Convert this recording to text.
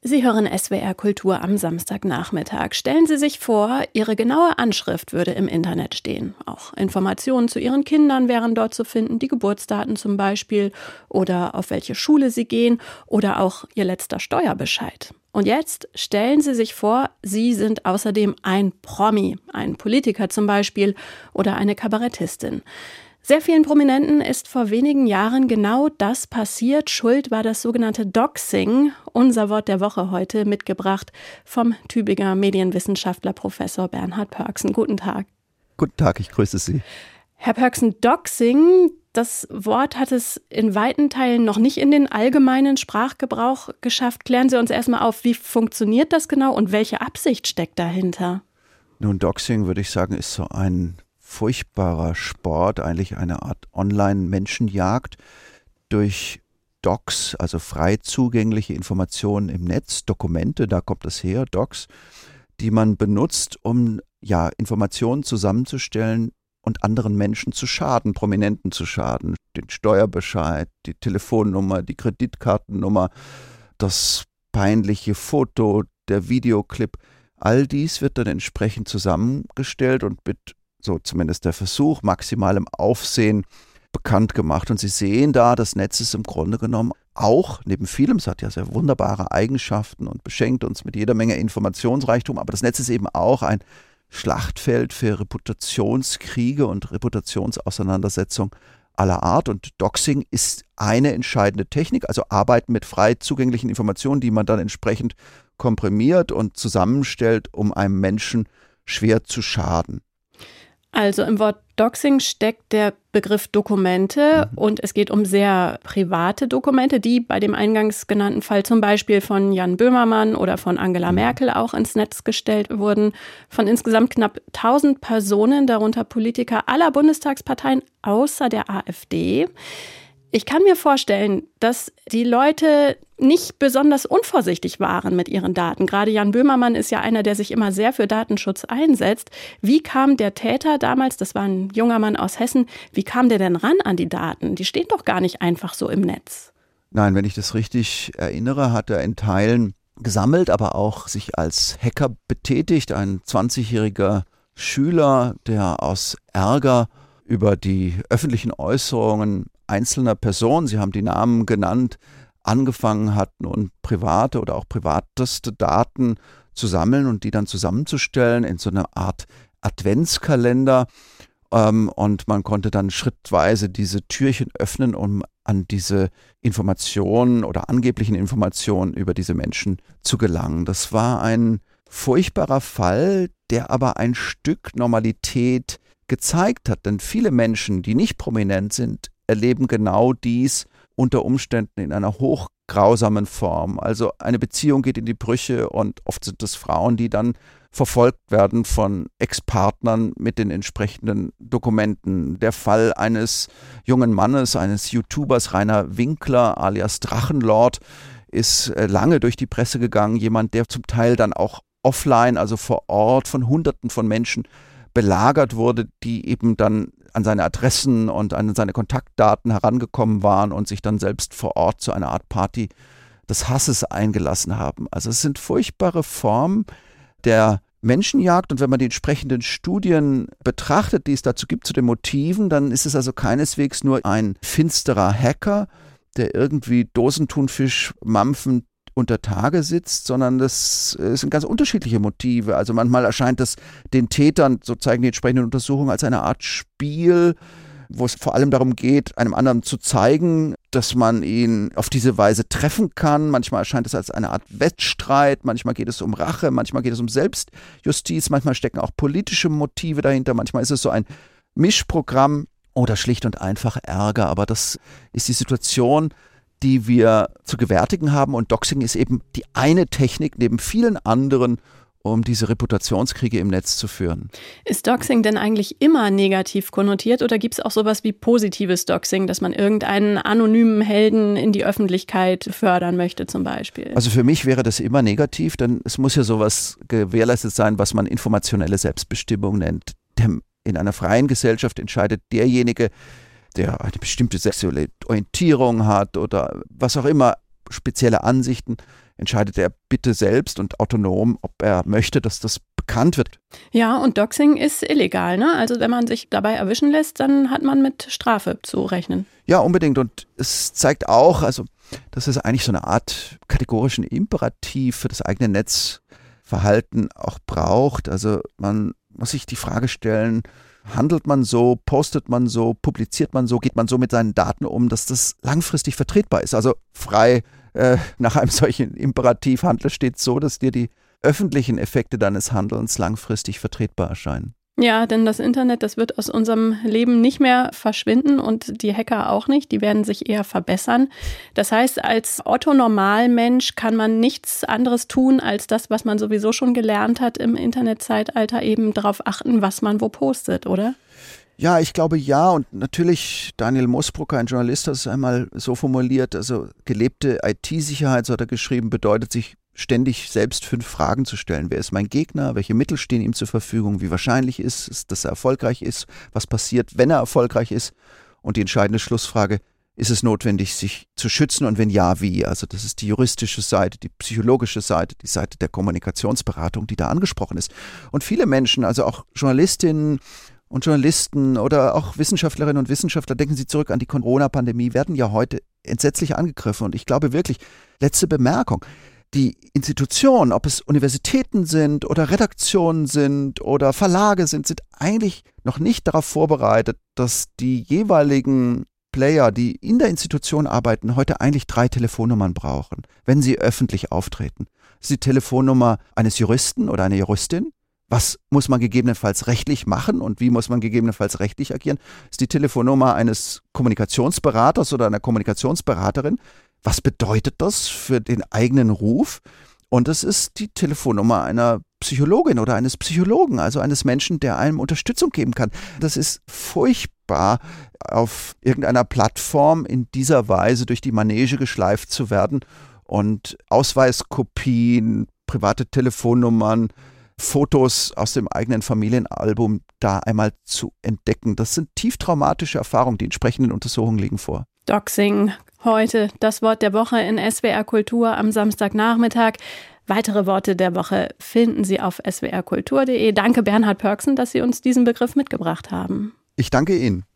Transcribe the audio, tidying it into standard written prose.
Sie hören SWR Kultur am Samstagnachmittag. Stellen Sie sich vor, Ihre genaue Anschrift würde im Internet stehen. Auch Informationen zu Ihren Kindern wären dort zu finden, die Geburtsdaten zum Beispiel oder auf welche Schule sie gehen oder auch Ihr letzter Steuerbescheid. Und jetzt stellen Sie sich vor, Sie sind außerdem ein Promi, ein Politiker zum Beispiel oder eine Kabarettistin. Sehr vielen Prominenten ist vor wenigen Jahren genau das passiert. Schuld war das sogenannte Doxing. Unser Wort der Woche heute mitgebracht vom Tübinger Medienwissenschaftler Professor Bernhard Pörksen. Guten Tag. Guten Tag, ich grüße Sie. Herr Pörksen, Doxing, das Wort hat es in weiten Teilen noch nicht in den allgemeinen Sprachgebrauch geschafft. Klären Sie uns erstmal auf, wie funktioniert das genau und welche Absicht steckt dahinter? Nun, Doxing, würde ich sagen, ist so ein furchtbarer Sport, eigentlich eine Art Online-Menschenjagd durch Docs, also frei zugängliche Informationen im Netz, Dokumente, da kommt es her, Docs, die man benutzt, um Informationen zusammenzustellen und anderen Menschen zu schaden, Prominenten zu schaden. Den Steuerbescheid, die Telefonnummer, die Kreditkartennummer, das peinliche Foto, der Videoclip, all dies wird dann entsprechend zusammengestellt und mit, so zumindest der Versuch, maximalem Aufsehen bekannt gemacht. Und Sie sehen da, das Netz ist im Grunde genommen auch, neben vielem, es hat ja sehr wunderbare Eigenschaften und beschenkt uns mit jeder Menge Informationsreichtum, aber das Netz ist eben auch ein Schlachtfeld für Reputationskriege und Reputationsauseinandersetzungen aller Art. Und Doxing ist eine entscheidende Technik, also Arbeiten mit frei zugänglichen Informationen, die man dann entsprechend komprimiert und zusammenstellt, um einem Menschen schwer zu schaden. Also im Wort Doxing steckt der Begriff Dokumente und es geht um sehr private Dokumente, die bei dem eingangs genannten Fall zum Beispiel von Jan Böhmermann oder von Angela Merkel auch ins Netz gestellt wurden. Von insgesamt knapp 1000 Personen, darunter Politiker aller Bundestagsparteien außer der AfD. Ich kann mir vorstellen, dass die Leute nicht besonders unvorsichtig waren mit ihren Daten. Gerade Jan Böhmermann ist ja einer, der sich immer sehr für Datenschutz einsetzt. Wie kam der Täter damals, das war ein junger Mann aus Hessen, wie kam der denn ran an die Daten? Die stehen doch gar nicht einfach so im Netz. Nein, wenn ich das richtig erinnere, hat er in Teilen gesammelt, aber auch sich als Hacker betätigt. Ein 20-jähriger Schüler, der aus Ärger über die öffentlichen Äußerungen einzelner Personen, Sie haben die Namen genannt, angefangen hatten und private oder auch privateste Daten zu sammeln und die dann zusammenzustellen in so einer Art Adventskalender. Und man konnte dann schrittweise diese Türchen öffnen, um an diese Informationen oder angeblichen Informationen über diese Menschen zu gelangen. Das war ein furchtbarer Fall, der aber ein Stück Normalität gezeigt hat. Denn viele Menschen, die nicht prominent sind, erleben genau dies unter Umständen in einer hochgrausamen Form. Also eine Beziehung geht in die Brüche und oft sind es Frauen, die dann verfolgt werden von Ex-Partnern mit den entsprechenden Dokumenten. Der Fall eines jungen Mannes, eines YouTubers, Rainer Winkler alias Drachenlord, ist lange durch die Presse gegangen. Jemand, der zum Teil dann auch offline, also vor Ort, von Hunderten von Menschen belagert wurde, die eben dann an seine Adressen und an seine Kontaktdaten herangekommen waren und sich dann selbst vor Ort zu einer Art Party des Hasses eingelassen haben. Also es sind furchtbare Formen der Menschenjagd und wenn man die entsprechenden Studien betrachtet, die es dazu gibt, zu den Motiven, dann ist es also keineswegs nur ein finsterer Hacker, der irgendwie Dosenthunfisch mampfend unter Tage sitzt, sondern das sind ganz unterschiedliche Motive. Also manchmal erscheint es den Tätern, so zeigen die entsprechenden Untersuchungen, als eine Art Spiel, wo es vor allem darum geht, einem anderen zu zeigen, dass man ihn auf diese Weise treffen kann. Manchmal erscheint es als eine Art Wettstreit, manchmal geht es um Rache, manchmal geht es um Selbstjustiz, manchmal stecken auch politische Motive dahinter, manchmal ist es so ein Mischprogramm oder schlicht und einfach Ärger. Aber das ist die Situation, die wir zu gewärtigen haben. Und Doxing ist eben die eine Technik neben vielen anderen, um diese Reputationskriege im Netz zu führen. Ist Doxing denn eigentlich immer negativ konnotiert oder gibt es auch sowas wie positives Doxing, dass man irgendeinen anonymen Helden in die Öffentlichkeit fördern möchte zum Beispiel? Also für mich wäre das immer negativ, denn es muss ja sowas gewährleistet sein, was man informationelle Selbstbestimmung nennt. In einer freien Gesellschaft entscheidet derjenige, der eine bestimmte sexuelle Orientierung hat oder was auch immer, spezielle Ansichten, entscheidet er bitte selbst und autonom, ob er möchte, dass das bekannt wird. Ja, und Doxing ist illegal, ne? Also wenn man sich dabei erwischen lässt, dann hat man mit Strafe zu rechnen. Ja, unbedingt. Und es zeigt auch, also dass es eigentlich so eine Art kategorischen Imperativ für das eigene Netzverhalten auch braucht. Also man muss sich die Frage stellen, handelt man so, postet man so, publiziert man so, geht man so mit seinen Daten um, dass das langfristig vertretbar ist. Also frei nach einem solchen Imperativ handle stets so, dass dir die öffentlichen Effekte deines Handelns langfristig vertretbar erscheinen. Ja, denn das Internet, das wird aus unserem Leben nicht mehr verschwinden und die Hacker auch nicht, die werden sich eher verbessern. Das heißt, als Otto-Normalmensch kann man nichts anderes tun, als das, was man sowieso schon gelernt hat im Internetzeitalter, eben darauf achten, was man wo postet, oder? Ja, ich glaube ja, und natürlich Daniel Mosbrucker, ein Journalist, hat es einmal so formuliert, also gelebte IT-Sicherheit, so hat er geschrieben, bedeutet sich ständig selbst 5 Fragen zu stellen. Wer ist mein Gegner? Welche Mittel stehen ihm zur Verfügung? Wie wahrscheinlich ist es, dass er erfolgreich ist? Was passiert, wenn er erfolgreich ist? Und die entscheidende Schlussfrage, ist es notwendig, sich zu schützen und wenn ja, wie? Also das ist die juristische Seite, die psychologische Seite, die Seite der Kommunikationsberatung, die da angesprochen ist. Und viele Menschen, also auch Journalistinnen und Journalisten oder auch Wissenschaftlerinnen und Wissenschaftler, denken Sie zurück an die Corona-Pandemie, werden ja heute entsetzlich angegriffen. Und ich glaube wirklich, letzte Bemerkung, die Institutionen, ob es Universitäten sind oder Redaktionen sind oder Verlage sind eigentlich noch nicht darauf vorbereitet, dass die jeweiligen Player, die in der Institution arbeiten, heute eigentlich 3 Telefonnummern brauchen, wenn sie öffentlich auftreten. Das ist die Telefonnummer eines Juristen oder einer Juristin. Was muss man gegebenenfalls rechtlich machen und wie muss man gegebenenfalls rechtlich agieren? Das ist die Telefonnummer eines Kommunikationsberaters oder einer Kommunikationsberaterin. Was bedeutet das für den eigenen Ruf? Und es ist die Telefonnummer einer Psychologin oder eines Psychologen, also eines Menschen, der einem Unterstützung geben kann. Das ist furchtbar, auf irgendeiner Plattform in dieser Weise durch die Manege geschleift zu werden und Ausweiskopien, private Telefonnummern, Fotos aus dem eigenen Familienalbum da einmal zu entdecken. Das sind tief traumatische Erfahrungen. Die entsprechenden Untersuchungen liegen vor. Doxing, heute das Wort der Woche in SWR Kultur am Samstagnachmittag. Weitere Worte der Woche finden Sie auf swrkultur.de. Danke Bernhard Pörksen, dass Sie uns diesen Begriff mitgebracht haben. Ich danke Ihnen.